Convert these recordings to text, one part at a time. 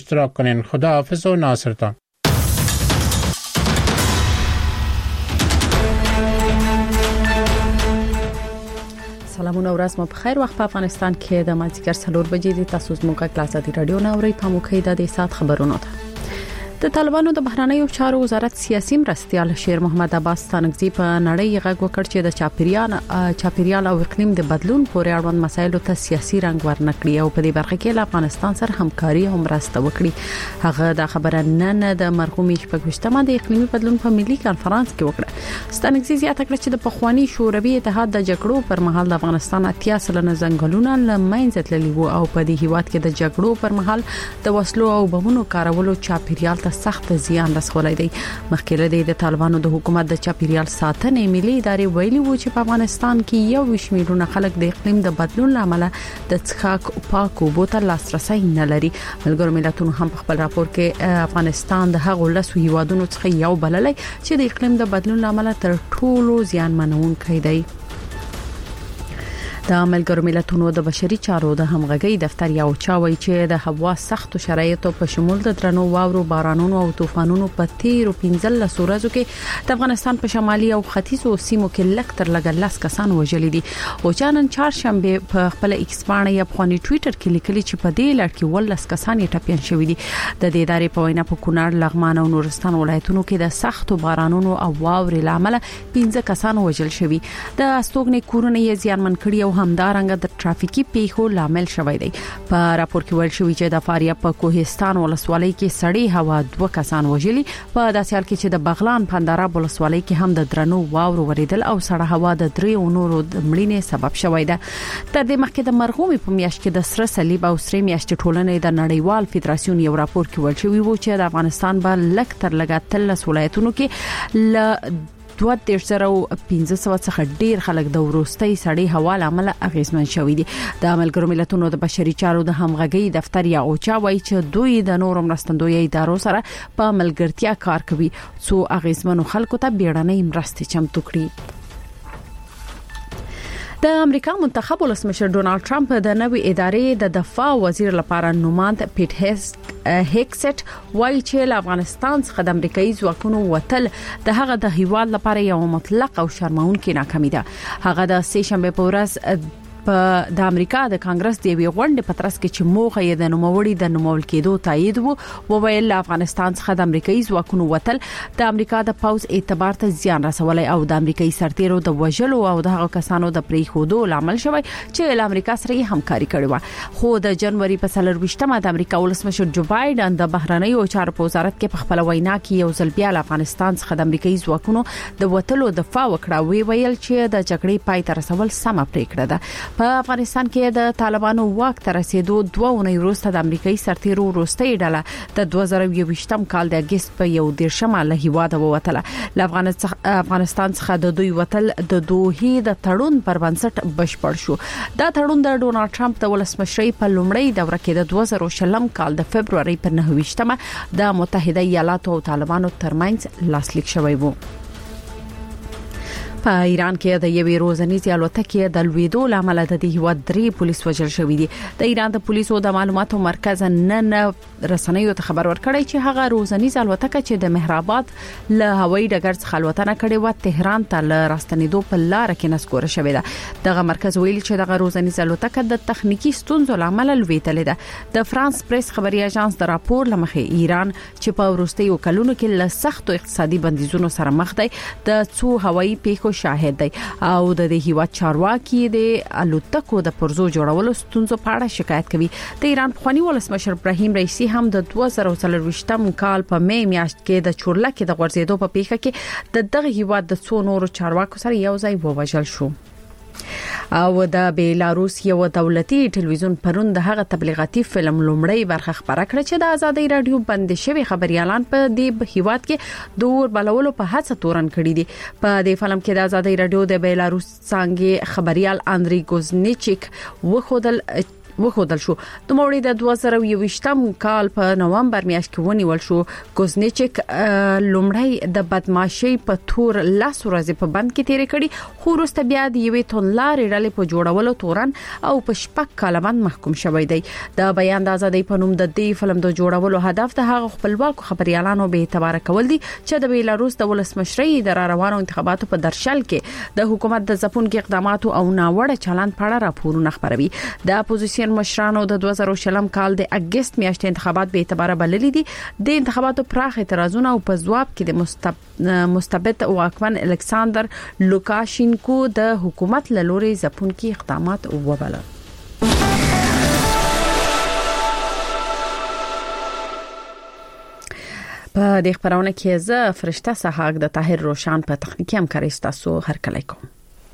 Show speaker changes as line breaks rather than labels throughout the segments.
اشتراک کنین. خداحافظ و ناصرتان.
سلامونه ورځ مو په خیر. وخت په افغانستان کې د مازیګر 4 بجې د تاسو زموږه کلاساتي رادیو ناوړي په موخه د سات خبرونو ته. د طالبانو د بهرنیو چارو وزارت سیاسي مرستيال شیر محمد عباس ستانکزي په نړۍ غږ وکړ چې د چاپیریال او اقلیم د بدلون پورې اړوند مسایلو ته سیاسي رنګ ورنکړي او په دې برخه کې له افغانستان سره همکاري او مرسته وکړي. هغه د خبره نن د مرحوم شپږشتمه د اقلیمي بدلون په ملي کانفرنس کې وکړه. ستانکزي زیاته کړه چې د پخوانی شوروي اتحاد د جګړو پر مهال د افغانستان 80 سلنه ځنګلونه لمنځه تللي وو او په دې هیواد کې د جګړو پر مهال د وسلو او بمونو کارولو چاپیریال سخت زیان رسولای دی. مخکې د طالبانو د حکومت د چاپیریال ساتنې ملي ادارې ویلي وو چې په افغانستان کې 1 میلیون خلک د اقلیم د بدلون لامل د څښاک پاکو اوبو ته لاسرسي نه لري. ملګرو ملتونو هم په خپل راپور کې افغانستان د هغو لسو هیوادونو څخه یو بللی چې د اقلیم د بدلون لامل تر ټولو زیانمنونکی دی. د ملګرو ملتونو د بشري چارو د همغږي دفتر یو چاوي چې د هوا سخت شرایطو په شمول د درنو واورو بارانونو او طوفانونو په تیرو 15 ورځو کې د افغانستان په شمالي او ختیځو سیمو کې لکتر لګ کسان وژلي دي. او چانن چهارشنبه په خپل ایکس باندې یا په ټوئیټر کې لیکلي چې په دې لړ کې ولس کسان یې ټپيان شوي دي. د دې ادارې په وینا په کونړ، لغمان او نورستان ولایتونو کې د سختو بارانونو او واورې لامل 15 کسان وژل شوي. د استوګنې کورونه یې زیانمن کړي او همدارنګه د ټرافیکي پیښو لامل شوی دی. په راپور کې ویل شوی چې د فاریاب په کوهستان ولسوالۍ کې سړې هوا 2 کسان وژلي. په داسې حال کې چې د بغلان پنداراب ولسوالۍ کې هم د درنو واورو وریدل او سړه هوا د 3 نورو مړینې سبب شوی ده. تر دې مخکې د مرغومي په میاشت کې د سره صلیب او سره میاشت ټولنې د نړیوال فدراسیون یو راپور کې ویل شوی و چې د افغانستان په لکتر لګاتل ولایتونو کې ل 2500 څخه ډیر خلک د وروستۍ سړې هوا لامل اغیزمن شوي دي. د ملګرو ملتونو د بشري چارو د همغږي دفتر یا اوچا وایي چې دوی د نورو مرستندوی ادارو سره په ملګرتیا کار کوي څو اغیزمنو خلکو ته بیړنۍ مرستې چمتو کړي. د امریکا منتخب ولسمشر ډونالد ټرمپ د نوې ادارې د دفاع وزیر لپاره نوماند پیټ هیکسټ وایي چې له افغانستان څخه د امریکایي ځواکونو وتل د هغه د هیواد لپاره یو مطلق او شرمونکې ناکامي ده. هغه د سه شنبه په ورځ په د امریکا د کانګرس د وی غونډې په ترڅ کې چې موخه یې د نوموړي د نومول کېدو تایید وو ویل افغانستان څخه د امریکایي ځواکونو وتل د امریکا د پاوز اعتبار ته زیان رسولای او د امریکایي سرتیرو د وژلو او د هغو کسانو د پریښودو لامل شوی چې له امریکا سره همکاري کړې و. خو د جنوري په 24مه د امریکا ولسمشر جو بایدن د بهرنیو چارو په وزارت کې په خپل وینا کې یو ځل بیا افغانستان څخه د امریکایي ځواکونو د وتلو دفاع وکړه. ویل چې د جګړې پای ته رسول سم پریکړه ده. په افغانستان کې د طالبانو واک ته رسیدو 2 اونۍ وروسته د امریکایي سرتیرو وروستۍ ډله د 2021م کال د اگست په 11مه له هیواده ووتله. له افغانستان څخه د دوی وتل د دوه د تړون پر بنسټ بشپړ شو. دا تړون د ډونالد ټرمپ د ولسمشرۍ په لومړۍ دوره کې د 2020 کال د فبرवरी په 9مه د متحده ایالاتو او طالبانو ترمنځ لاسلیک شوی و. په ایران کې د یوې روزنیزې الوتکې د لویدو لامل د دې هیواد 3 پولیس وژل شوي دي. د ایران د پولیسو د معلوماتو مرکز نن رسنیو ته خبر ورکړی چې هغه روزنیزه الوتکه چې د مهرآباد له هوایي ډګر څخه الوتنه کړې و تهران ته ل راستنېدو په لار کې نسکوره شوې ده. دغه مرکز ویلي چې دغه روزنیزه الوتکه د تخنیکی ستونزو لامل لویدلې ده. د فرانس پریس خبري اژانس د راپور لمخې ایران چې په وروستیو کلونو کې له سختو اقتصادي بندیزونو سره مخ دی د څو هوایي پیښو شاهد دی او د دې هیواد چارواکي د الوتکو د پرزو جوړولو ستونزو په اړه شکایت کوي. د ایران پخوانی ولسمشر ابراهیم رئیسی هم د 2023م کال په می میاشت کې د چورلکې د غورځېدو په پیښه کې د دغه هیواد د څو نورو چارواکو سره یو ځای ووژل شو. او د بیلاروس یو دولتي ټلویزیون پرون د هغه تبلیغاتي فلم لومړی برخه خبره کړه چې د ازادي رادیو بند شوی خبريالان په دې هیواد کې دور بلولو په هڅه تورن کړی دي. په دې فلم کې د ازادي رادیو د بیلاروس څنګه خبريال اندري ګوزنیچیک وخدل وخدل شو د موړي د 2020م کال په نومبر میاشت کې ونیول شو. کوزنیچک لومړی د بدمعشي په تور لاس ورځې په بند کې تیر کړي، خو وروسته بیا د یوې تونلارې ډلې په جوړولو تورن او په شپږ کاله باندې محکوم شوی دی. د بیان د ازادۍ په نوم د دې فلم د جوړولو هدف د هغه خپلواکو خبريالانو به اعتبار کول دي چې د بیلاروس د ولسمشرۍ د روانو انتخاباتو په درشل کې د حکومت د ځپونکو اقداماتو او ناوړه چلند په اړه راپورونه خبروي. د اپوزیشن مشرانو د 2020 کال د اگست میاشتې انتخابات به اعتبار بللي دي. د انتخاباتو پراخ اعتراضونه او په ځواب کې د مستبد واکمن الکساندر لوکاشینکو د حکومت له لوري ځپونکي اقدامات وبلل. په دې خبرونه کې زه فرشته سحاق د طاهر روشان په تخنیکی همکاري تاسو هر کله کوم.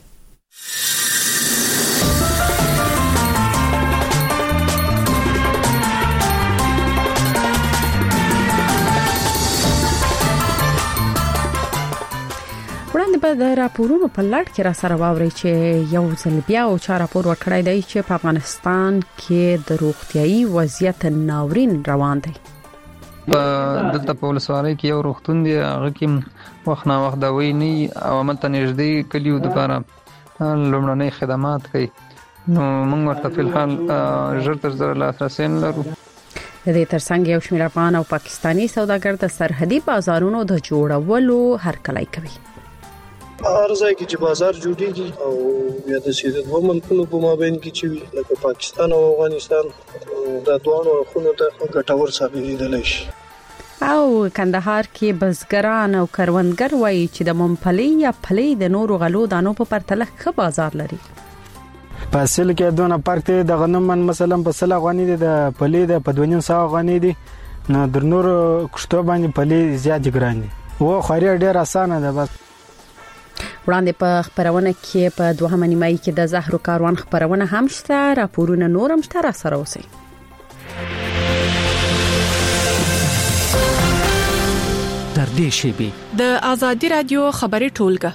وړاندې به د راپورونو په لړ کې را سره واوري چې یو ځل بیا او چا راپور ورکړی دی چې په افغانستان کې د روغتيایي وضعیت ناورین روان دی.
دلته په ولسوالۍ کې یو روغتون دی، هغه کې وخت نه وخت دوی نه او مته نږدې کلیو د لپاره لومړنۍ خدمات کوي. نو موږ ورته په الحال ژر تر ژره لاسرسي لرو.
د دې ترڅنګ یو شمېر افغان او پاکستانی سوداګر د سرحدي بازارونو د جوړولو هرکلی کوي.
هر ځای کې چې بازار جوړیږي او یا د سیده دوه ملکونو په مابین کې چې وي لکه پاکستان او افغانستان د دوه خونو ته ګټور ثابتېدل شي.
او کندهار کې بزګران او کروندګر وایي چې د ممپلی یا پلی د نورو غلو دانو په پرتله ښه بازار لري.
په اصل کې دونه فرق دی. د غنم مثلا په 100 افغاني دي، د پلی د په 200 افغاني دي. نو در نور کښتو باندې پلی زیات ګران دي. و خوري ډیر اسانه ده. بس
وړاندې په خبرونه کې په دوهمه نیمایي کې د زهرو کاروان خبرونه هم شته. راپورونه نورم شته، را سره اوسئ.
تر دې شی
د ازادي رادیو خبري ټولګه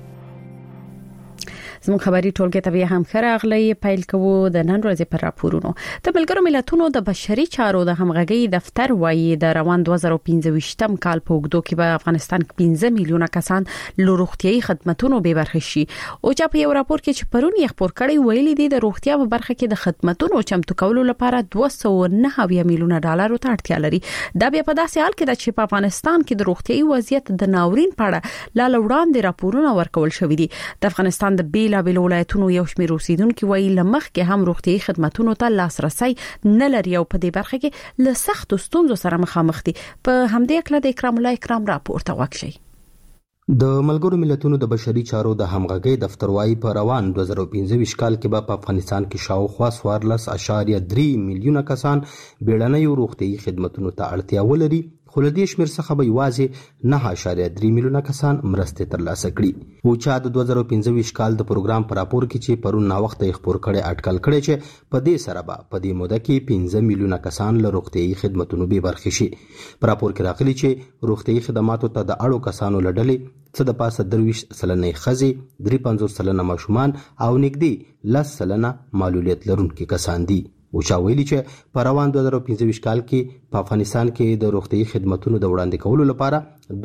زموږ خبري ټولګه ته هم خراغلی پیل کوو د نن ورځې پر راپورونو. د ملګرو ملتونو د بشري چارو د همغږي دفتر وایي د روان 2015م کال په وګړو کې په افغانستان کې 15 میلیونه کسان له روغتيایي خدماتو به برخه شي. او چې په یو راپور کې چې پرون یې خبر کړی ویلي دی د روغتیا په برخه کې د خدماتو چمتو کولو لپاره 209 میلیونه ډالر ته اړتیا لري. دا بیا په داسې حال کې چې په افغانستان کې د روغتيایي وضعیت د ناورین په اړه لا وړاندې راپورونه ورکول شوې دي. د افغانستان د بیل ولایتونو یو شمېر اوسیدونکو وایي لمخ کې هم روغتيایي خدماتو ته لاسرسي نه لري او په دې برخه کې له سختو ستونزو سره مخامخ دي. په همدې کله د اکرام الله اکرام راپورته وکړي.
د ملګرو ملتونو د بشري چارو د همغږي دفتر وايي په روان 2015 کال کې په افغانستان کې شاوخوا 14.3 میلیونه کسان بیړنۍ روغتيایي خدماتو ته اړتیا ولري، خو له دې شمېر څخه به یوازې 9.3 میلیونه کسان مرستې ترلاسه کړي. او چا د 2015 کال د پروګرام پر راپور کې چې پرون نا وخت یې خبر کړي اټکل کړي چې په دې سره به په دې موده کې 15 میلیونه کسان له روغتيایي خدماتو به برخه شي. پر راپور کې راغلي چې روغتيایي خدماتو ته د اړو کسانو لړلې څه د پاسه 23% خزي، 53% ماشومان او نږدې 10% معلولیت لرونکي کسان دي. او چا ویلي چې په روان 2015 کال کې په افغانستان کې د روغتيایي خدماتو د وړاندې کولو لپاره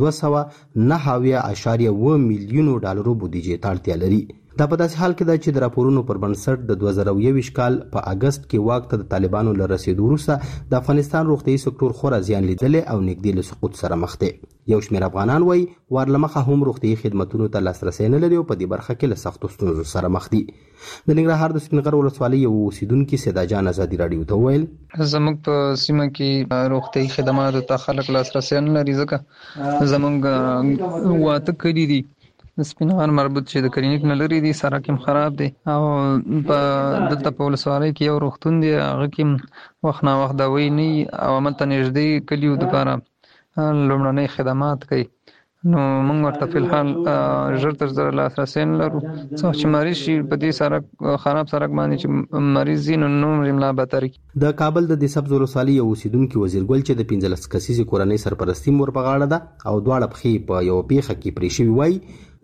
209.7 میلیونو ډالرو بودیجه ته اړتیا لري. دا په داسې حال کې ده چې د راپورونو پر بنسټ د 2021 کال په اگست کې واک ته د طالبانو له رسیدو وروسته د افغانستان روغتيایي سکتور خورا زیان لیدل او نږدې له سقوط سره مخ دی. یو شمېر افغانان وایي ورلمخه هم روغتيایي خدماتو ته لاسرسي نه لري او په دې برخه کې له سختو ستونزو سره مخ دي. د ننګرهار د سپینغر ولسوالۍ یو اوسیدونکي سیدا جان ازادي رادیو ته ویل
زموږ په سیمه کې روغتيایي خدماتو ته خلک لاسرسي نه لري ځکه زموږ واته کړي دي د سپینغر مربوط چې د کلینیک نه لري دي، سړک هم خراب دی او په دلته په ولسوالۍ کې یو روغتون دی، هغه کې وخت نه وخت دوی نه او مته نږدې کلیو د لپاره لومړنۍ خدمات کوي. نو موږ ورته په الحال ژر تر ژره لاسرسي نه لرو. څو چې مریض شي په دې سړک خراب سړک باندې چې مریض نو نور املا بهتري.
د کابل د سبز ولسوالۍ یو اوسیدونکي وزیرګل چې د 15 کسیزې کورنۍ سرپرستی مور په غاړه ده او دواړه پخې په یو پیخه کې پرې شوی وای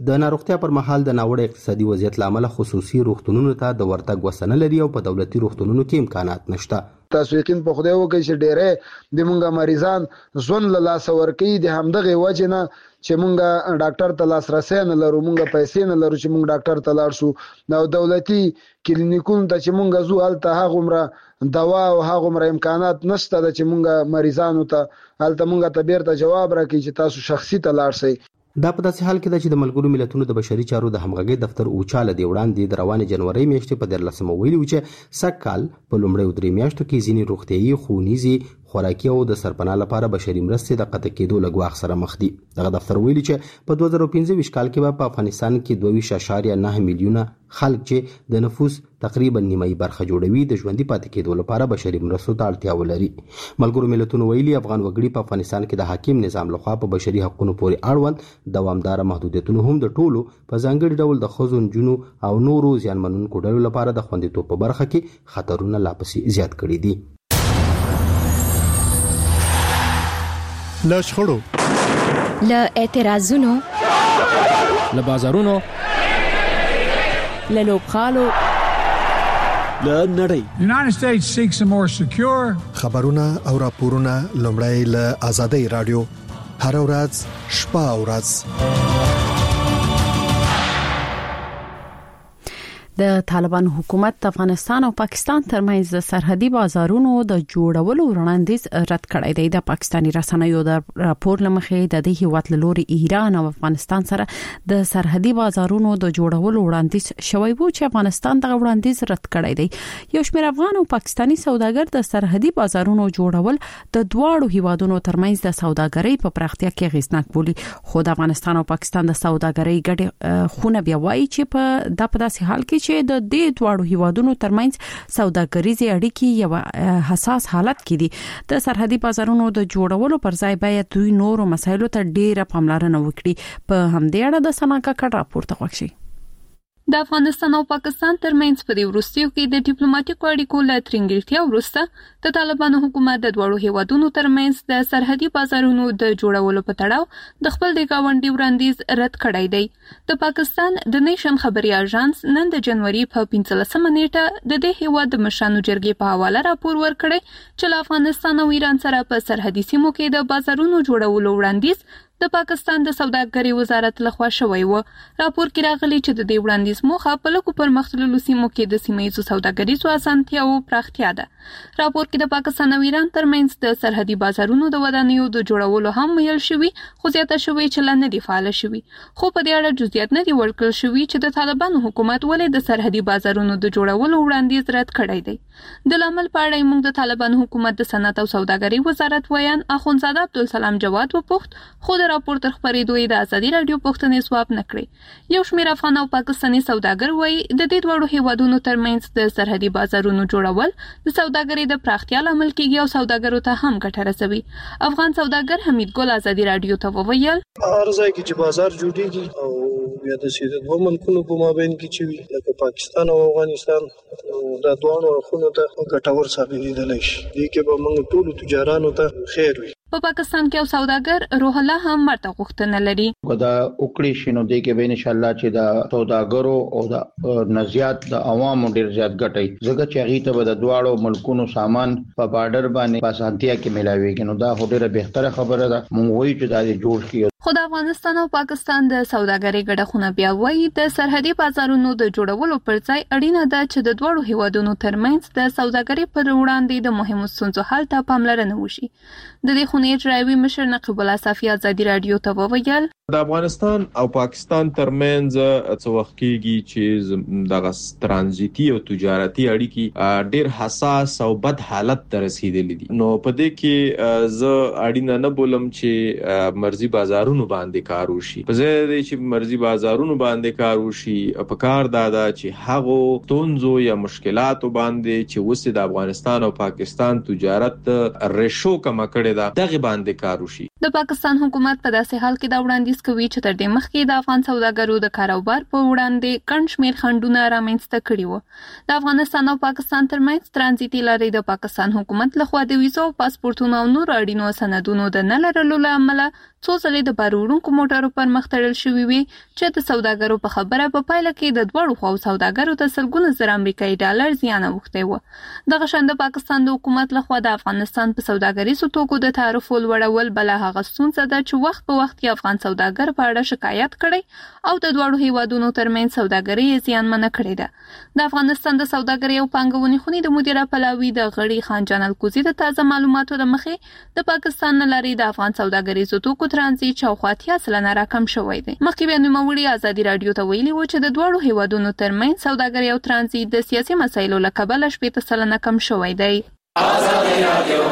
د ناروغتیا پر مهال د ناوړه اقتصادي وضعیت لامل خصوصي روغتونونو ته د ورتګ وسنه لري او په دولتي روغتونونو کې امکانات نشته.
تاسو یقین په خدای وکړئ چې ډېرې د مونږه مریضان ځون له لاس ورکړي د همدغه وجه نه چې مونږه ډاکټر ته لاسرسي نه لرو، مونږه پیسې نه لرو چې مونږ ډاکټر ته لاړ شو. نو دولتي کلینیکونو ته چې مونږ زو هلته هغومره دوا او هغومره امکانات نشته چې مونږه مریضانو ته هلته مونږه ته بیرته جواب راکړي چې تاسو شخصي ته لاړ شئ.
دا په داسې حال کې ده چې د ملګرو ملتونو د بشري چارو د همغږۍ دفتر اوچاله دی وړاندې د روانې جنوري میاشتې په 14 ویلي و چې سږکال په لومړیو 3 میاشتو کې ځینې روغتیايي، ښوونیزي، خوراکي او د سرپناه لپاره بشري مرستې د قطع کېدو له ګواښ سره مخ دي. دغه دفتر ویلي چې په 2025 کال کې به په افغانستان کې 22.9 میلیونه خلک چې د نفوس تقریبا نیمایي برخه جوړوي د ژوندۍ پاتې کېدو لپاره بشري مرستو ته اړتیا ولري. ملګرو ملتونو ویلي افغان وګړي په افغانستان کې د حاکم نظام لخوا په بشري حقوقو پورې اړوند دوامدار محدودیتونه هم د ټولو په ځانګړي ډول د ښځو، نجونو او نورو زیانمنونکو ډلو لپاره د خوندیتوب په برخه کې خطرونه لا پسې زیات کړي دي.
له شخړو،
له اعتراضونو،
له بازارونو،
له لوبغالو،
له نړۍ.
United States seeks a more secure.
خبرونه او راپورونه لومړی له آزادۍ رادیو هر ورځ شپه او ورځ.
د طالبان حکومت د افغانستان او پاکستان ترمنځ د سرحدي بازارونو د جوړولو وړاندیز رد کړی دی. د پاکستاني رسنیو د راپور لمخې د دې هیواد لوري ایران او افغانستان سره د سرحدي بازارونو د جوړولو وړاندیز شوی وو چې افغانستان دغه وړاندیز رد کړی دی. یو شمېر افغان او پاکستاني سوداګر د سرحدي بازارونو جوړول د دواړو هیوادونو ترمنځ د سوداګرۍ په پراختیا کې اغیزناک بولي. خو د افغانستان او پاکستان د سوداګرۍ ګډه خونه بیا وایي چې په داسې حال کې چې د دې دواړو هیوادونو ترمنځ سوداګریزي اړیکې یو حساس حالت کې دي. د سرحدي بازارونو د جوړولو پر ځای باید دوی نورو مسایلو ته ډیره پاملرنه وکړي. په همدې اړه د سناکا کډ راپور ته وښی.
د افغانستان او پاکستان ترمنځ په دې وروستیو کې د ډیپلوماټیکو اړیکو له ترنګلتیا وروسته د طالبانو حکومت د دوړو هیوادونو ترمنځ د سرحدي بازارونو د جوړولو په تړاو د خپل د گاونډي وړاندیز رد کړی دی. د پاکستان د نیشن خبري اژانس نن د جنوري په 15 نیټه د دې هیواد د مشرانو جرګې په حواله راپور ورکړی چې له افغانستان او ایران سره په سرحدي سیمو کې د بازارونو جوړولو وړاندیز د پاکستان د سوداګرۍ وزارت لخوا شوی و. راپور کې راغلی چې د دې وړاندیز موخه په لکو پرمختللو سیمو کې د سیمه‌ییزو سوداګریزو اسانتیاوو پراختیا ده. راپور کې د پاکستان او ایران ترمنځ د سرحدي بازارونو د ودانیو د جوړولو هم ویل شوی، خو زیاته شوی چې لا نه دی فعال شوی. خو په دې اړه جزئیات نه دی ورکړل شوی چې د طالبانو حکومت ولې د سرحدي بازارونو د جوړولو وړاندیز رد کړی دی. د لامل په اړه موږ د طالبانو حکومت د صنعت او سوداګرۍ وزارت ویان اخوندزاده عبدالسلام جواد وپوښت، خو د راپور تر خبرېدو د ازادي رادیو پوښتنې ځواب نه کړی. یو شمېر افغان او پاکستاني سوداګر وایي د دې دوړو هیوادونو ترمنځ د سرحدي بازارونو جوړول د سوداګرۍ د پراختیا لامل کیږي او سوداګرو ته هم ګټه رسوي. افغان سوداګر حمید ګل ازادي رادیو ته وویل،
هر ځای کې چې بازار جوړیږي او یا د سیده دوه ملکونو په مابین کې چې وي لکه پاکستان او افغانستان دا دوه اړخونو ته ګټور ثابتېدلی شي. دې کې به موږ ټولو تجارانو ته خیر وي.
په پاکستان کې او سوداګر روح الله هم مرته غوښتنه لري.
دا وکړي شنو دې کې به ان شاء الله چې دا سوداګرو او د نزيات د عوامو ډیر زیات ګټي ځکه چې هغه ته د دواړو ملکونو سامان په بارډر باندې په اسانتیا کې ملاويږي. نو دا ډیره بهتره خبره ده. مونږ وایو چې دا جوړ شي.
خو د افغانستان او پاکستان د سوداګرۍ ګډه خونه بیا وایي د سرحدي بازارونو د جوړولو پر ځای اړینه ده چې د دوړو هیوادونو ترمنځ د سوداګرۍ پر وړاندې د مهمو ستونزو حل ته پاملرنه وشي. د دې خونې اجرایوي مشر نقیب الله صافي ازادي رادیو ته وویل،
د افغانستان او پاکستان ترمنځ څه وخت کېږي چې دغه ترانزیتي او تجارتي اړیکې ډېر حساس او بد حالت ته رسیدلې دي. نو په دې کې زه اړینه نه بولم چې مرزي بازارونو باندې کار وشي. په ځای دی چې مرزي بازارونو باندې کار وشي، په کار دا چې هغه تونزو یا مشکلاتو باندې چې وسه د افغانستان او پاکستان تجارت ریشو کم کړي دا دغه باندې کار وشي.
د پاکستان حکومت په داسې حال کې دا وړاندیز کوي چې تر دې مخکې د افغان سوداګرو د کاروبار په وړاندې ګڼ شمېر خنډونه رامنځته کړي وو. د افغانستان او پاکستان ترمنځ ترانزیتي لارې د پاکستان حکومت لخوا د ویزو او پاسپورتونو او نور اړینو سندونو د نه لرلو له امله څو ځلې د بار وړونکو موټرو پر مخ تړل شوی وي چې د سوداګرو په خبره په پایله کې د دوړو خو سوداګرو ته سلګونه زر امریکایي ډالر زیان اوښتی و. دغه شان د پاکستان د حکومت لخوا د افغانستان په سوداګریزو توکو د تعرفو لوړول بل هغه ستونزه ده چې وخت په وخت کې افغان سوداګر په اړه شکایت کړي او د دوړو هیوادونو ترمنځ سوداګري زیانمنه کړې ده. د افغانستان د سوداګرۍ او پانګونې خونې د مدیره پلاوي د غړي خان جان الکوزي د تازه معلوماتو د مخې د پاکستان نه لري د افغان سوداګریزو توکو ترانزیت شاوخوا 80% راکم شوی دی. مخکې بیا نوموړي ازادي رادیو ته ویلي و چې د دوړو هیوادونو ترمنځ سوداګرۍ او ترانزیت د سیاسي مسایلو له کبله 80% کم شوی دی. ازادي رادیو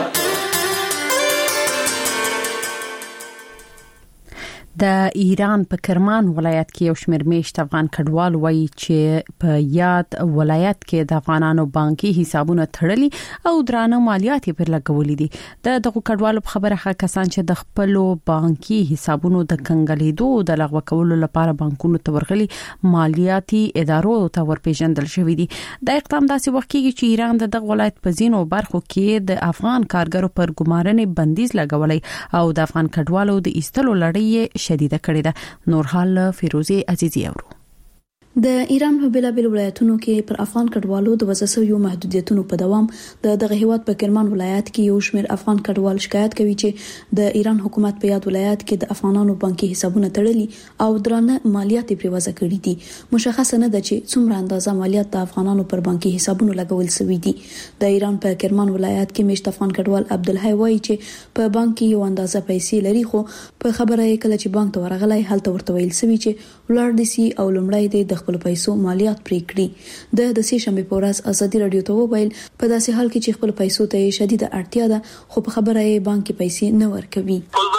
د ایران په کرمان ولایت کې یو شمېر میشت افغان کډوال وایي چې په یاد ولایت کې د افغانانو بانکي حسابونه تړلي او درانه مالیات پر لګولې دي. دغه کډوالو په خبره هغه کسان چې د خپل بانکي حسابونو د کنګلیدو د لغوه کولو لپاره بانکونو ته ورغلي مالیاتي ادارو ته ورپېژندل شوی دي. د اقدام داسې وخت کې چې ایران دغه ولایت په ځینو برخو کې د افغان کارګرو پر ګمارنې بندیز لګولې او د افغان کډوالو د ایستلو لړۍ شدیده کړې ده. نور حال فیروزی عزیزی اورو.
د ایران په بیلابل ولایتونو کې پر افغان کډوالو د وځسو یو محدودیتونو په دوام دغه هیواد په کرمان ولایت کې یو شمېر افغان کډوال شکایت کوي چې د ایران حکومت په یاد ولایت کې د افغانانو بانکي حسابونه تړلي او درانه مالیات پرې وضع کړي دي. مشخص نه ده چې څومره اندازه مالیات د افغانانو پر بانکي حسابونو لګول شوی دي. د ایران په کرمان ولایت کې میشت افغان کډوال عبدالحی وایي چې په بانک کې یو اندازه پیسې لري خو په خبره یې کله چې بانک ته ورغلی هلته ورته ویل شوی چې ولر دي سي او لمړی د خپل پیسو مالیات پرې کړي. د سې شنبه په ورځ ازادي رادیو ته وویل په داسې حال کې چې خپل پیسو ته شدیده اړتیا ده خو په خبره یې بانک کې پیسې نه ورکوي.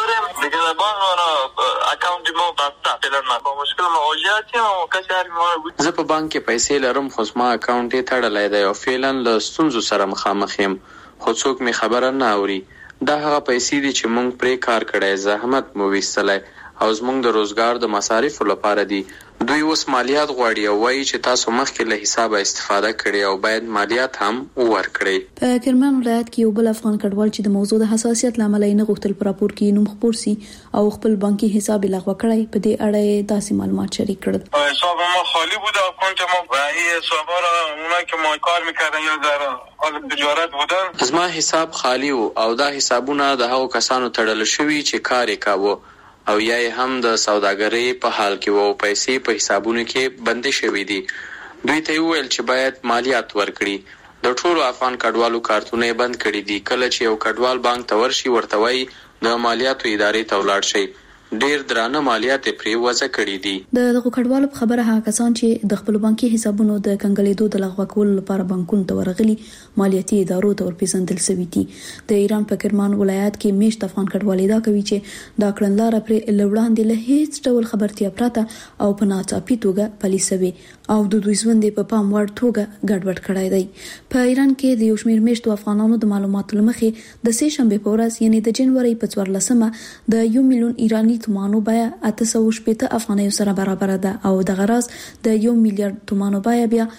زه په بانک کې پیسې لرم خو زما اکاونټ یې تړلی دی او فعلا له ستونزو سره مخامخ یم خو څوک می خبره نه اوري. دا هغه پیسې دي چې مونږ پرې کار کړی زحمت مو ویستلی او زمونږ د روزګار د مصارفو لپاره دي. دوی اوس مالیات غواړي او وایي چې تاسو مخکې له حسابه استفاده کړئ او باید مالیات هم ورکړئ.
په کرمان ولایت کې یو بل افغان کډوال چې د موضوع د حساسیت لامل نه غوښتل پر راپور کې نوم خبر سي او خپل بانکي حساب لغوه کړی په دې اړه داسې معلومات شریک کړل.
حساب ما خالی بود اکانت ما و این حسابا را اونایی که ما کار میکردن یا در حال تجارت بودن
زما حساب خالی و او دا حسابونه د هغو کسانو تړل شوي چې کار یې کاوه او یا هم د سوداګرۍ په حال کې وو پیسې په حسابونو کې بندي شوې دي. دوی ته ویل چې باید مالیات ورکړي. د ټولو افغان کډوالو کارتونه بند کړي دي. کله چې یو کډوال بانک ته ورشي ورته وایي د مالیاتو ادارې ته ولاړ شي. ډیر درانه مالیات پرې وضع کړي دي.
دغه کډوالو په خبره هغه کسان چې د خپل بانکي حسابونو د کنګلیدو د لغوه کولو لپاره بانکونو ته ورغلي مالیاتي ادارو ته ورپېژندل شوي دي. د ایران په کرمان ولایت کې میشت افغان کډوال دا کوي چې دا کړنلاره پرې لوړاندې له هیڅ ډول خبرتیا پراته او په ناڅاپي توګه پلي شوی او د دوی ژوند په پام وړ توګه ګډوډ کړای دی. په ایران کې د یو شمېر میشتو افغانانو د معلوماتو لمخې د سې شنبه په ورځ یعنی د جنوري په 14مه د 1 میلیون ایرانی تومانو بیه 860 افغانیو سره برابر ده او د غراز د 1 میلیارډ تومانو بیه بیا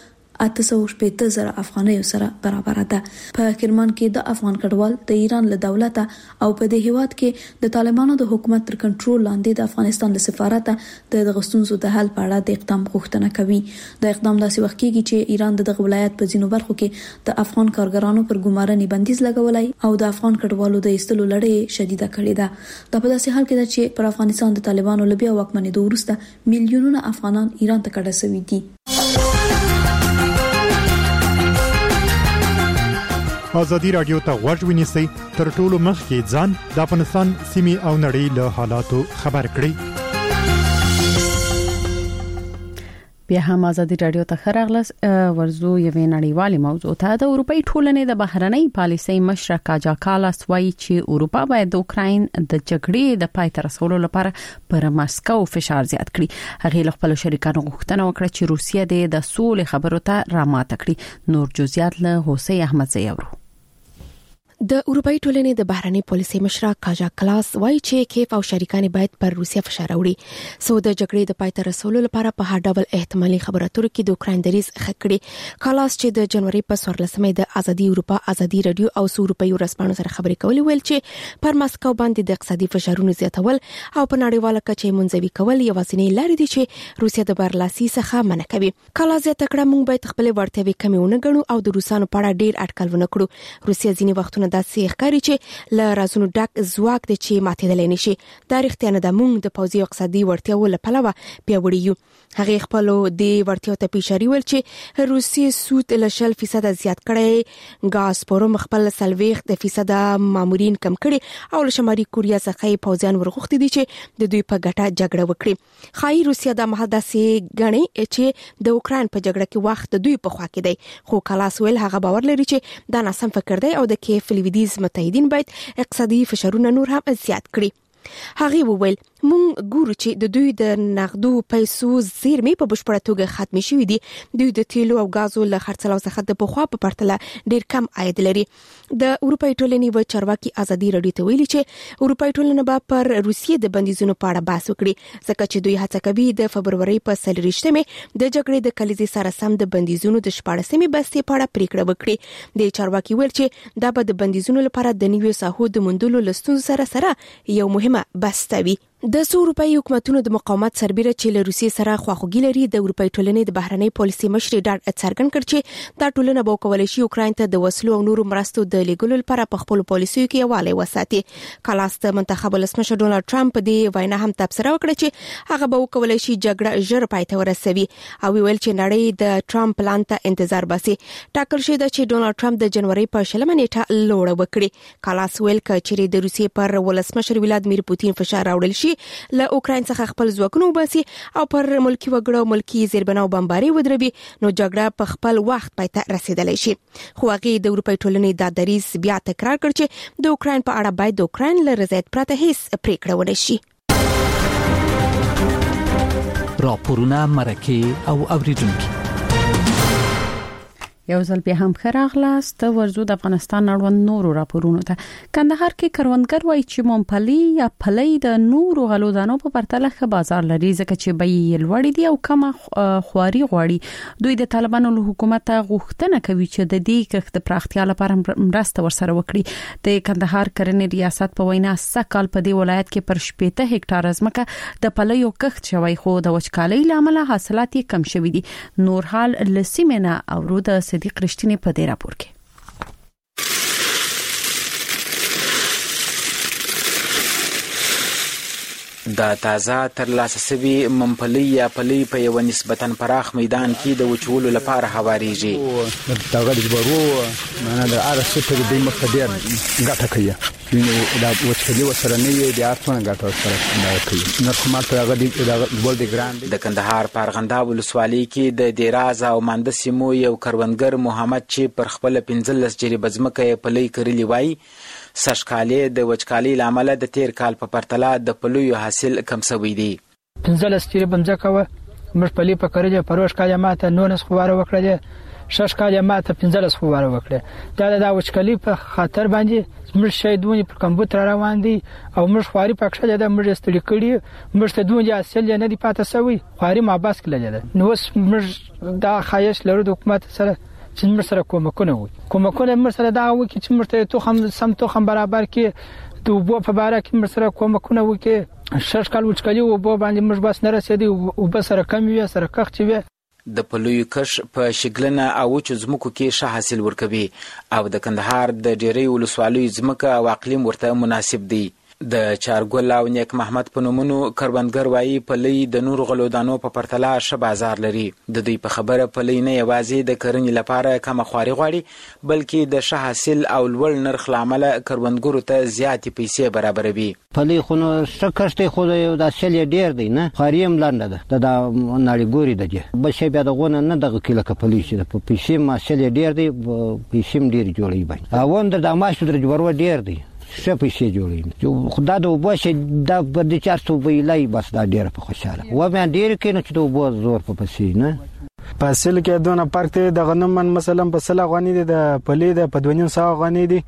860,000 افغانیو سره برابر ده. په کرمان کې د افغان کډوال د ایران له دولت او په دې هیواد کې د طالبانو د حکومت تر کنټرول لاندې د افغانستان له سفارت د غستونزو د حل په اړه د اقدام غوښتنه کوي. د اقدام داسې وخت کېږي چې ایران د ولایت په ځینو برخو کې د افغان کارګرانو پر ګمارنې بندیز لګولای او د افغان کډوالو د ایستلو لړۍ شدیده کړې ده. دا په داسې حال کې ده چې پر افغانستان د طالبانو لبیا واکمنېدو وروسته میلیونونه افغانان ایران ته کډه شوي دي.
ازادي رادیو ته غوږ ونیسئ تر ټولو مخکې ځان د افغانستان سیمې او نړۍ له حالاتو خبر کړئ.
بیا هم ازادي رادیو ته خراغلس ورزو یوې نړیوالې موضوع ته د اروپای ټولنې د بهرنۍ پالیسۍ مشر کاجا کالاس وایي چې اروپا باید د اوکراین د جګړې د پای ته رسولو لپاره پر مسکو فشار زیات کړي. هغه له خپل شریکانو غوښتنه وکړه چې روسیه د سولې خبرو ته راماته کړي. نور جزئیات له حسین احمد زیورو.
د اروپאי ټولنې د بهرنۍ پالیسۍ مشر کاجا کلاس وایي چې کیف او شریکان باید پر روسیه فشار راوړي سو د جګړې د پای ته رسولو لپاره په هر ډول احتمالي خبرو اترو کې د اوکرين دریز خکړي کلاس چې د جنوري په 14مې د ازادي اروپا ازادي رادیو او اروپאי ورسپانو سره خبرې کولې ویل چې پر ماسکو باندې د اقتصادي فشارونو زیاتول او په نړیواله کچه منځوي کول یوازینی لارې دي چې روسیه د برلاسي څخه منع کوي کلاس زیاته کړه موږ باید خپل ورتوي کمیونه غنو او د روسانو په اړه ډیر اټکل ونکړو روسیه ځینی وختونه داسې ښکاري چې ل رازونو ډک ځواک د چې ماتېدل نشي د اړتیا نه د مونږ د پوځي او اقتصادي ورتیاو لپاره پیوړی یو هغه خپل د ورتیاو ته پیشاری ول چې روسیه سود له 0% زیات کړي غازپروم خپل 30% مامورین کم کړي او له شمالي کوریا څخه پوځیان ورغوښتي دي چې د دوی په ګټه جګړه وکړي خای روسیه د محدده سي غني چې د اوکرين په جګړه کې وخت دوی په خوا کې دی خو کلاس ویل هغه باور لري چې دا ناسم فکر دی او د کیف لویدیز متحدین باید اقتصادي فشارونه نور هم زیات کړي هغه وویل مونږ ګورو چې د دوی د نقدو پیسو زیرمې په بشپړه توګه ختم شوې دي دوی د تیلو او غازو له خرڅلاو څخه د پخوا په پرتله ډیر کم عاید لري د اروپאי ټولنې و چارواکي ازادي رادیو ته ویلي چې اروپאי ټولنه به پر روسیې د بندیزونو په اړه بحث وکړي ځکه چې دوی هڅه کوي د فبرवरी په 23مې د جګړې د کلیزې سره سم د بندیزونو د 14مې بستې په اړه پریکړه وکړي د چارواکي ویل چې دا به د بندیزونو لپاره د نیو ساحو د مندلو لستون سره یو مهمه بسته وي د اروپאי حکومتونو د مقاومت سربېره چې له روسیې سره خواخوږي لري د اروپאי ټولنې د بهرنۍ پالیسۍ مشر ډاډ څرګند کړ چې دا ټولنه به کولای شي اوکرين ته د وسلو او نورو مرستو د لیږلو لپاره په خپل پالیسیو کې یووالی وساتي کلاست منتخب ولسمشر ډونالد ټرمپ د وینا هم تبصره وکړه چې هغه به کولای شي جګړه ژر پای ته ورسوي او ویل چې نړۍ د ټرمپ پلان ته انتظار باسي ټاکل شوی دی چې ډونالد ټرمپ د جنوري په 20 نیټه لوړ وکړي کلاس ویل چې د روسیې پر ولسمشر ولادمیر پوتین فشار راوړل شي له اوکرين څخه خپل ځواکونه وباسي او پر ملکی وګړو ملکی زیربناو بمباري ودروي نو جګړه په خپل وخت پای ته رسیدلی شي خو هغه د اروپאי ټولنې د دریز بیا تکرار کړ چې د اوکرين په اړه باید د اوکرين له رضایت پرته هیڅ پریکړه ونه شي
راپورونه مرکه او اوریدونکو
یو ځل به هم خراغلاست ورزو د افغانستان اړوند نورو راپورونو ته کندهار کې کروندګر وایي چې مونپلی یا پلی د نورو غلو دانو په پرتله ښه بازار لري ځکه چې بیې لوړې دي او کم خواري غواړي دوی د طالبانو له حکومت غوښتنه کوي چې د دې کښت پراختیا لپاره مرسته ورسره وکړي د کندهار کرنې ریاست په وینا سکهال په دې ولایت کې پر 70 هکټار ځمکه د پلیو کښت شوی خو د وچکالۍ لامل حاصلات کم شوي دي نور حال لسیمنه او د صدیق رښتینی په دې راپور کې
د تازه ترلاسه شوي ممپلی یا پلی په یو نسبتاً پراخ میدان کې د وچولو لپاره هواریږي
دغه د برو معنا د ارسه په دې مقدار ګټه کوي دا وچکلی وسره نه دی د ارتونه ګټه سره کوي نو کومه هغه د ګول د ګراند
د کندهار پارغندا ولسوالۍ کې د دیراز او ماند سیمو یو کروندګر محمد چې پر خپل 15 جریب ځمکه پلی کړلی وای سشکالې د وچکالۍ لامل د تیر کال په پرتله د پلویو حاصل کم شوی دی
15 جریب ځمکه و مر پلی په کړی پروش کاله ماته 9 خواره وکړه شش کاله ماته 15 خواره وکړه دا وچکالۍ په خاطر باندې مر شیدونی په کمپیوټر روان دي او مر خواري پکښه د مر استړي کړي مر ته دونی اصل نه دی پاتې سوی خواري ما بس کړل ده نو مر دا خایش لرو د حکومت سره چې مر سره کومکونه مر سره دا و چې مر ته تو هم سم تو هم برابر کې د وبو په باره کې مر سره کومکونه وکي شش کال وچکالي وبو باندې مر بس نه رسیدي او بس سره کم وي سره کخ چي وي
د پلوی کش په شګلنه او چزمکو کې ښه حاصل ورکوي او د کندهار د ډېری ولسوالۍ ځمکه او اقلیم ورته مناسب دی د چارګل او نیک محمد په نومونو کروندګر وایي پلی د نور غلو دانو په پرتله ښه بازار لري د دوی په خبره پلی نه یوازې د کرنې لپاره کم خواري غواړي بلکې د ښه حاصل او لوړ نرخ لامل کروندګرو ته زیاتې پیسې برابروي
پلی خو نو څه کښته خو د حاصل ډیر دی نه خاریم لاندې ده د نړۍ ګوري دی بشي بیا دغه نه دغه کله کپلی چې په پیسې حاصل ډیر دی پیسې ډیر جوړي باندې اوند د ماشو درجورو ډیر دی څه پیسې جوړي خدای د وبشه د بده چارسو ویلای بس دا ډیر په خوشاله و مې ډیر کې نو چې د وبو زور په پسې نه
پاسل کې دونه پارک ته د غنمن مثلا په سلا غونی دي د پلي د پدونین سا غونی دي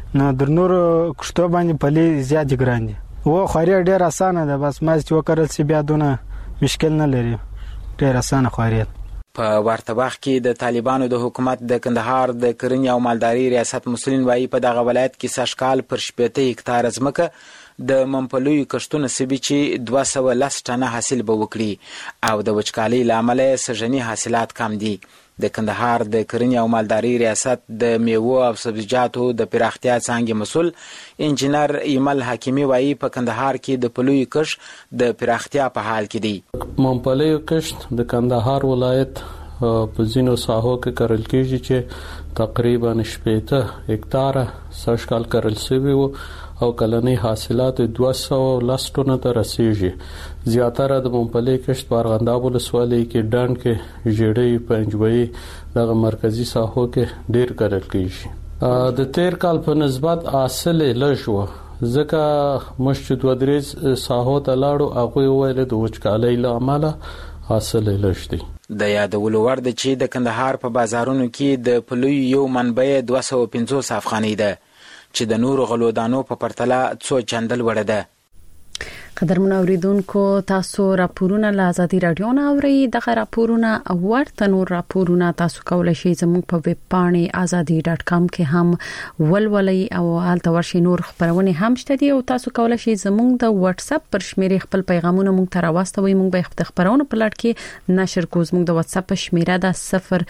نو در نور کښتو باندې پلي زیات ګران دي و خواري ډېر اسانه ده بس ما چې وکړل چې بیا دونه مشکل نه لري ډېر اسانه خواري
په ورتباخ کې د طالبانو د حکومت د کندهار د کرنې او مالداري ریاست مسولین وایي په دغه ولایت کې سږکال پر 80 هکتار ځمکه د ممپلوي کښتونو سبي چې 210 ټنه حاصل به وکړي او د وچکالۍ له امله سږني حاصلات کم دي. د کندهار د کرنې او مالداري ریاست د میوو او سبزیجاتو د پراختیا څانګې مسول انجینر ایمل حکیمی وایي په کندهار کې د پلوي کښت د پراختیا په حال کې دی.
ممپلوي کښت د کندهار ولایت په ځینو ساحو کې کرل کېږي چې تقریبا 80 هکتار سږکال کرل شوي وو او کلنی حاصلات 210 ټنو ته رسیږي. زیاتره د ممپلي کښت په ارغنداب ولسوالۍ کې ډنډ کې ژړۍ پنجوي دغه مرکزی ساحو کې ډیر کرل کېږي. د تیر کال په نسبت حاصل لږ و ځکه مشت 2-3 ساحو ته لاړو هغه ویل د وچکالۍ له امله حاصل لږ دی.
د یادولو وړ ده چې د کندهار په بازارونو کې د پلوي یو منبع 250 افغانۍ ده چې د نورو غلو دانو په پرتله څو چندل وړه ده.
قدرمن اوریدونکو تاسو راپورونه له ازادي رادیو نه اورئ. دغه راپورونه او ورته نور راپورونه تاسو کولای شئ زموږ په ویب پاڼې azadi.com کې هم ولولئ او هلته ورشي نور خبرونه هم شته دي او تاسو کولای شئ زموږ د واتس اپ پر شمیرې خپل پیغامونه مونږ ته راوستوي. مونږ به خپل خبرونه په لړ کې نشر کوو. زموږ د واتس اپ شمیره ده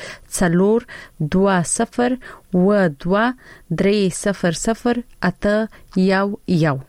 0420300811.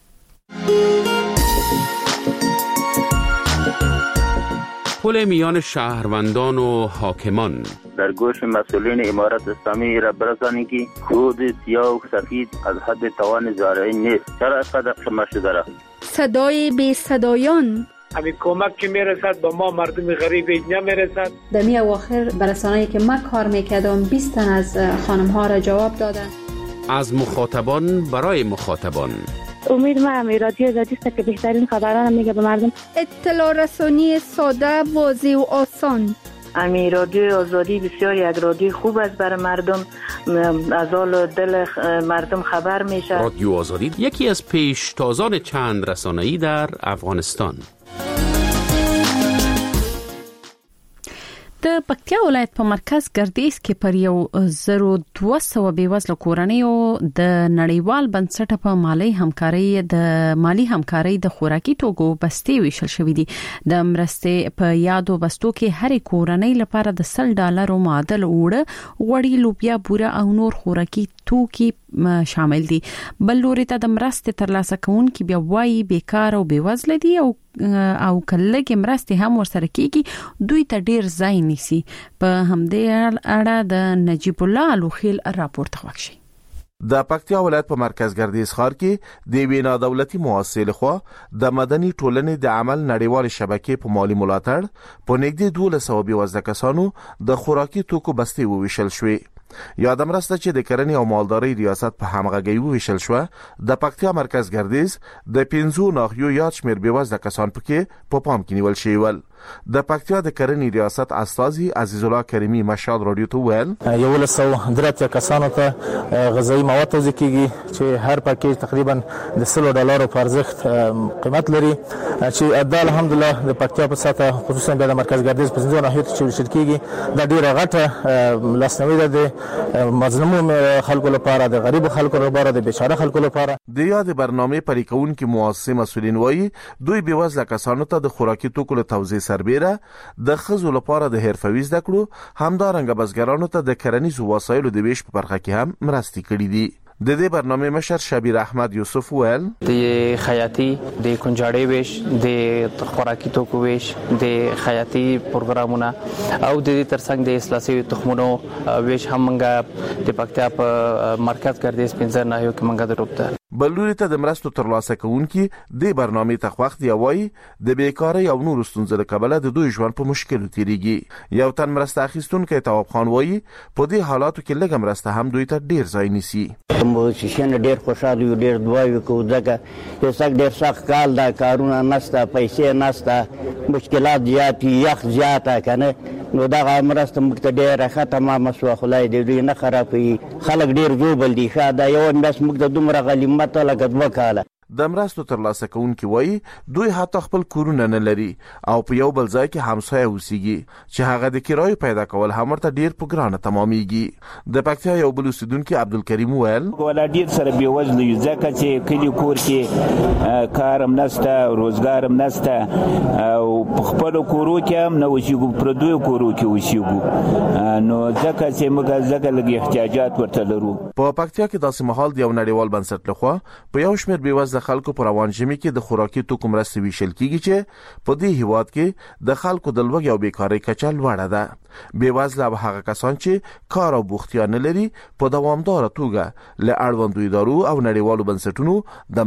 پل میان شهروندان و حاکمان
در گوش مسئولین امارت اسلامی را برسانید که خود سیاه و سفید از حد توان زارعی نیست. چرا اینقدر خمه شده را؟
صدای بی صدایان
همین کمک که میرسد به ما مردم غریب نمیرسد.
در می اواخر برسانه‌ای که ما کار میکردم 20 تن از خانم ها را جواب دادن.
از مخاطبان برای مخاطبان.
امید ما رادیو آزادی است که بهترین خبران میگه به مردم.
اطلاع رسانی ساده، واضح و آسان.
امی رادیو آزادی بسیار یک رادیو خوب است برای مردم، از حال دل مردم خبر میشه.
رادیو آزادی یکی از پیشتازان چند رسانه‌ای در افغانستان.
د پکتیا ولایت په مرکز ګردیز کې پر 1200 بیوزله کورنیو د نړیوال بنسټ په مالی همکاري د خوراکي توکو بستې ویشل شوې دي. د مرستې په یادو بستو کې هر کورنۍ لپاره د $100 معادل وړه، غوړي، لوبیا، بوره او نور خوراکي توکي شامل دي. بل لوري ته د مرستې ترلاسه کوونکي بیا وایي بیکار او بیوزله دي او کله مرستې هم ورسره کیږي دوی ته ډیر ځای نیسي. په همدې اړه د نجیب الله الوخیل راپور ته وښی.
د پکتیا ولایت په مرکز ګردیز ښار کې د وینا دولتي مؤسسې لخوا د مدني ټولنې د عمل نړیوال شبکې په مالی ملاتړ په نږدې 1200 بیوزله کسانو د خوراکي توکو بستې وویشل شوې. یادم راسته چې د کرنې او مالدارۍ ریاست په همغږي وویشل شو. د پکتیا مرکز ګردیز د 15 ناحیو یاد شمیر بیوزله کسان پکې په پام کې نیول شوی ول. د پکتیا د کرنې ریاست استاذي عزیز الله کریمی مشال رادیو ته ویل
113 کسانو ته غذایی مواد توزیع کیږي چې هر پکیج تقریبا د $100 په ارزښت قیمت لري چې ادا الحمدلله د پکتیا په ساته خصوصا د مرکز ګردیز په ځینو ناحیو کې ویشل کیږي. دا ډیره غټه لاسنوي ده د مظلوم خلکو لپاره، د غریب خلکو لپاره، د بیچاره خلکو لپاره.
د یاد برنامه پرې کوونکې مؤسسې مسولین وایي دوی بیوزله کسانو ته د خوراکي توکو له توزیع سربیره د خزو لپاره د حرفوي زده کړو همدارنګه بزګرانو ته د کرنیزو وسایلو د ویش په برخه کې هم مرستې کړې دي. د دې برنامه مشر شبیر احمد یوسف ویل
د خیاطي، د کنجاړې ویش، د خوراکي توکو ویش، د خیاطي پروګرامونه او د دې ترڅنګ د اصلاحي تخمونو ویش هم منګه د پکتیا په مرکز ګردیز 15 ناحیو کې منګه دروبته.
بلوري ته د مرستو ترلاسه کوونکي د برنامه ته وخت دی وایي د بیکاری او نور ستونزو له کبله د دوی ژوند په مشکل تیریږي. یو تن مرسته اخیستونکو تواب خان وایي په دې حالاتو کې لږه مرسته هم دوی ته ډیر ځای نیسي.
مو چې ډیر خوشاله یو، ډیر دعاوي کوو ځکه چې ډیر سخت کال دا کارونه نشته، پیسې نشته، مشکلات زیات، یخ زیاته کنه نو دا مرسته موږ ته ډېره ښه تمامه شوه خدای دې دوی نه خرابوي خلک ډېر ژوبل دي ښه دا یوه میاشت موږ ته دومره غنیمت لکه 2 کاله
د مرستو ترلاسه کوونکي وایي دوی حتی خپل کورونه نه لري او په یو بل ځای کې همسایه اوسېږي چې هغه د کرایې پیدا کول هم ورته ډېر په ګرانه تمامېږي. د پکتیا یو بل اوسېدونکي عبدالکریم وویل
ولا ډېر سره بېوزله یو ځکه چې کلي کور کې کار هم نشته روزګار هم نشته او په خپلو کورو کې هم نه اوسېږو پردیو کورو کې اوسېږو نو ځکه چې موږ ځکه لږ احتیاجات ورته لرو.
په پکتیا کې داسې مهال د یو نړیوال بنسټ لخوا په یو شمېر بېوزله خلکو پر روان ژمي کې د خوراکي توکو مرستې ویشل کیږي چې په دې هیواد کې د خلکو د لوږې او بیکارۍ کچه لوړه ده. بېوزله به هغه کسان چې کار او بوختیا نه لري په دوامداره توګه له اړوندو ادارو او نړیوالو بنسټونو د